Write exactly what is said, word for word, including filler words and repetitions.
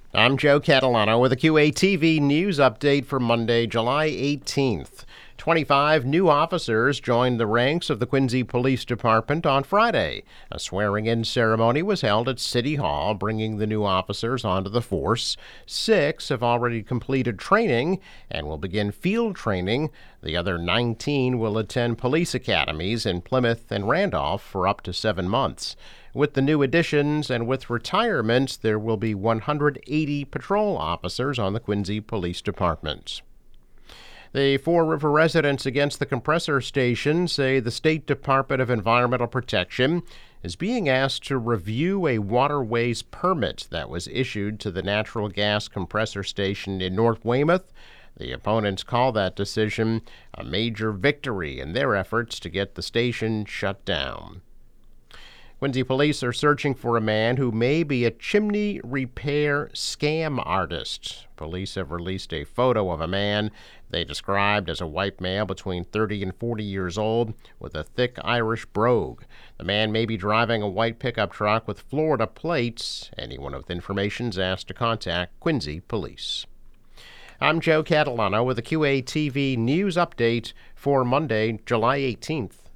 I'm Joe Catalano with a Q A T V news update for Monday, July eighteenth. twenty-five new officers joined the ranks of the Quincy Police Department on Friday. A swearing-in ceremony was held at City Hall, bringing the new officers onto the force. Six have already completed training and will begin field training. The other nineteen will attend police academies in Plymouth and Randolph for up to seven months. With the new additions and with retirements, there will be one hundred eighty patrol officers on the Quincy Police Department. The Fore River residents against the compressor station say the State Department of Environmental Protection is being asked to review a waterways permit that was issued to the natural gas compressor station in North Weymouth. The opponents call that decision a major victory in their efforts to get the station shut down. Quincy police are searching for a man who may be a chimney repair scam artist. Police have released a photo of a man they described as a white male between thirty and forty years old with a thick Irish brogue. The man may be driving a white pickup truck with Florida plates. Anyone with information is asked to contact Quincy Police. I'm Joe Catalano with a Q A T V news update for Monday, July eighteenth.